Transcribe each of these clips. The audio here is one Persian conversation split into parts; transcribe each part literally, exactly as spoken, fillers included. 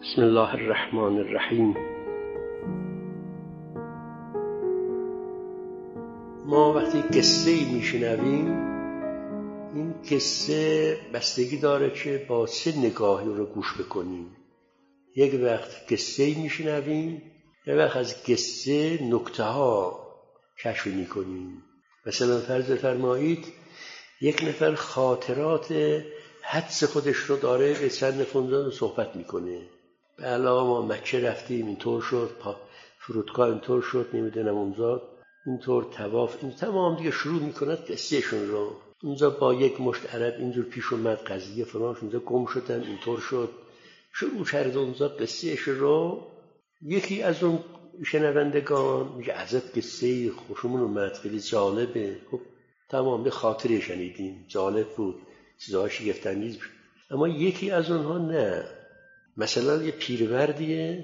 بسم الله الرحمن الرحیم. ما وقتی قصه ای میشنویم، این قصه بستگی داره که با چه نگاهی رو گوش بکنیم. یک وقت قصه ای میشنویم، یک وقت از قصه نکته ها کشف میکنیم. مثلا فرض فرمایید یک نفر خاطرات حدس خودش رو داره به چند نفر صحبت میکنه. به علاوه ما مکه رفتیم، اینطور شد، فرودگاه اینطور شد، نمیدونم اونجا اینطور، طواف، این تمام دیگه شروع میکند قصهشون رو. اونجا با یک مشت عرب اینجور پیش اومد قضیه فلان، اونجا گم شدن، اینطور شد، شروع کرد اونجا قصهش رو. یکی از اون شنوندگان میگه عجب قصه خوشمون اومد، خیلی جالبه. خب تمام به خاطره شنیدیم، جالب بود، چیزها شگفت‌انگیز بود. اما یکی از اونها نه، مثلا یه پیرمردیه،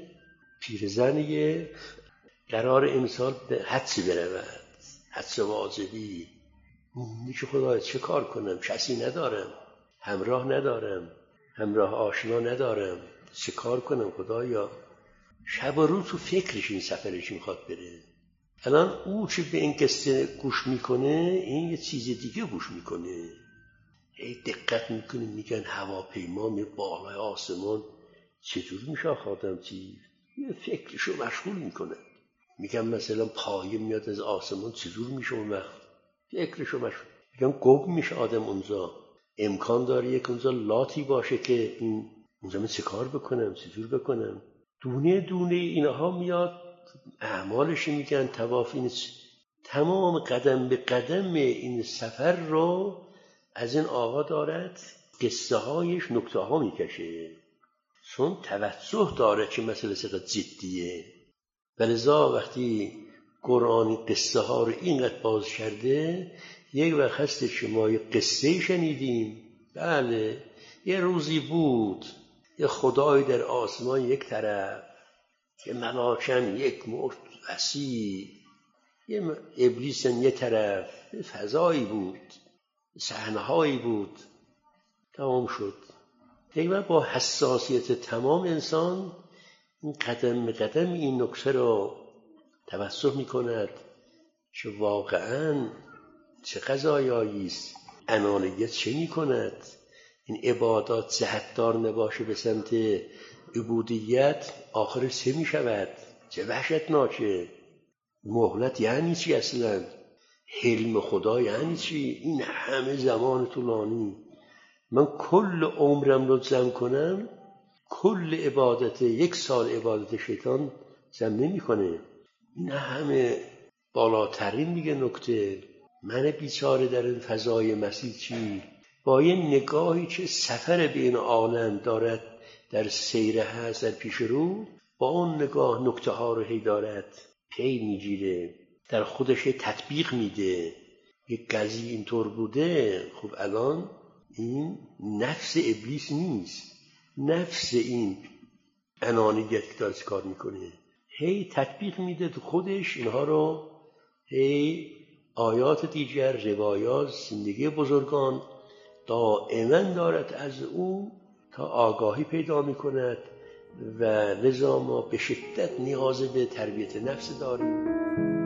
پیرزنیه، قرار امسال به حدسی برود، حدس واجبی. میگه خدایا چه کار کنم، کسی ندارم، همراه ندارم، همراه آشنا ندارم، چه کار کنم خدایا. شب و روز تو فکرش این سفرش میخواد بره. الان او چه به این قصه گوش میکنه، این یه چیز دیگه گوش میکنه. ای دقت میکنه، میگن هواپیما می بالای آسمان، چطور میشه آدم چی؟ یه فکرشو مشغول میکنه. میگن مثلا پایه میاد از آسمان، چطور میشه اون وقت؟ فکرشو مشغول. میگن گم میشه آدم اونجا. امکان داره یک اونجا لاتی باشه که این اونجا من چه کار بکنم، چطور بکنم؟ دونه دونه اینها میاد، اعمالش میگن طواف، این تمام قدم به قدم این سفر رو از این آقا دارد قصه هایش نکته ها میکشه، چون توجه داره که مسئله چقدر جدیه. ولذا وقتی قرآن قصه ها رو اینقدر باز کرده، یک وقت هست که ما یک قصه شنیدیم، بله یه روزی بود یه خدای در آسمان یک طرف، یه ملاکن یک مرد وسیع، یه ابلیس یه طرف، یه فضایی بود، صحنه‌هایی بود، تمام شد. یک وقت با حساسیت تمام انسان این قدم به قدم این نکته را توسط می کند که واقعاً چه قضایایی است، انانیت چه می کند، این عبادات جهتدار نباشه به سمت عبودیت، آخر چه می شود، چه وحشتناکه. مهلت یعنی چی اصلا؟ حلم خدا یعنی چی؟ این همه زمان طولانی من کل عمرم رو جمع کنم، کل عبادت یک سال عبادت شیطان جمع نمی کنه. این همه بالاترین میگه نکته. من بیچاره در این فضای مسیح چی؟ با یه نگاهی که سفر بین عالم دارد در سیره هست در پیش رو، با اون نگاه نکته ها رو هی دارد پی میگیره، در خودش تطبیق میده. یک قضیه اینطور بوده، خب الان این نفس ابلیس نیست، نفس این انانیت که داره کار میکنه، هی تطبیق میده تو خودش اینها رو. هی آیات دیگر، روایات، زندگی بزرگان دائما دارد از او تا آگاهی پیدا میکند و لذا ما به شدت نیاز به تربیت نفس داریم.